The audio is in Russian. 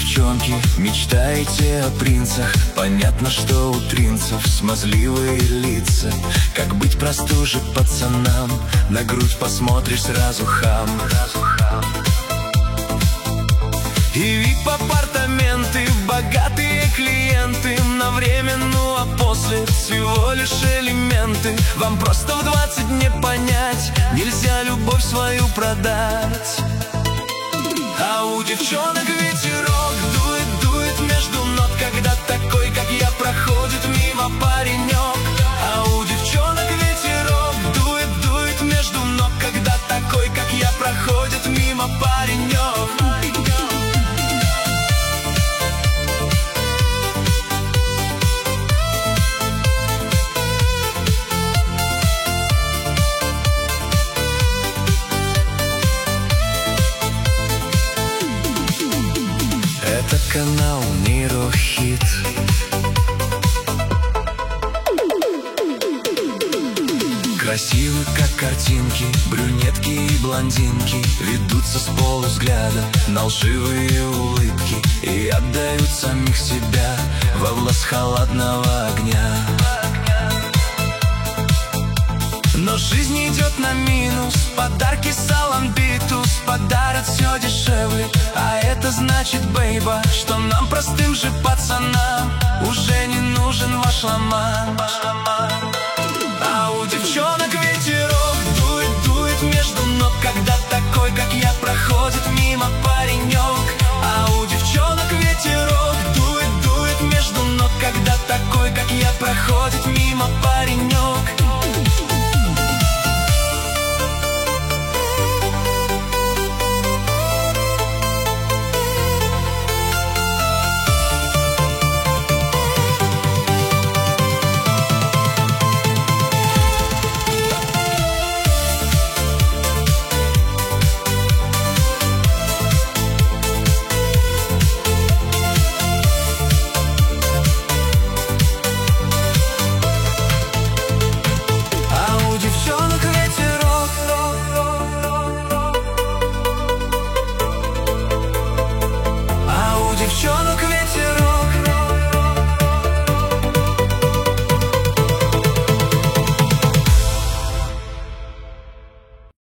девчонки, мечтаете о принцах. Понятно, что у принцев смазливые лица. Как быть простуже пацанам? На грудь посмотришь, сразу хам. И VIP-апартаменты, богатые клиенты. На время, ну а после всего лишь элементы. Вам просто в 20 не понять, нельзя любовь свою продать. А у девчонок ветерок дует, дует между нот, когда такой, как я, проходит мимо паренек. А у девчонок ветерок дует, дует между ног, когда такой, как я, проходит мимо паренек. Это канал Нейрохит. Красивы, как картинки, брюнетки и блондинки. Ведутся с полувзгляда на лживые улыбки и отдают самих себя во власть холодного огня. Но жизнь идет на минус, подарки Саламбитус подарят все дешевле. А это значит, бейба, что нам, простым же пацанам, уже не нужен ваш ломан. А у девчонок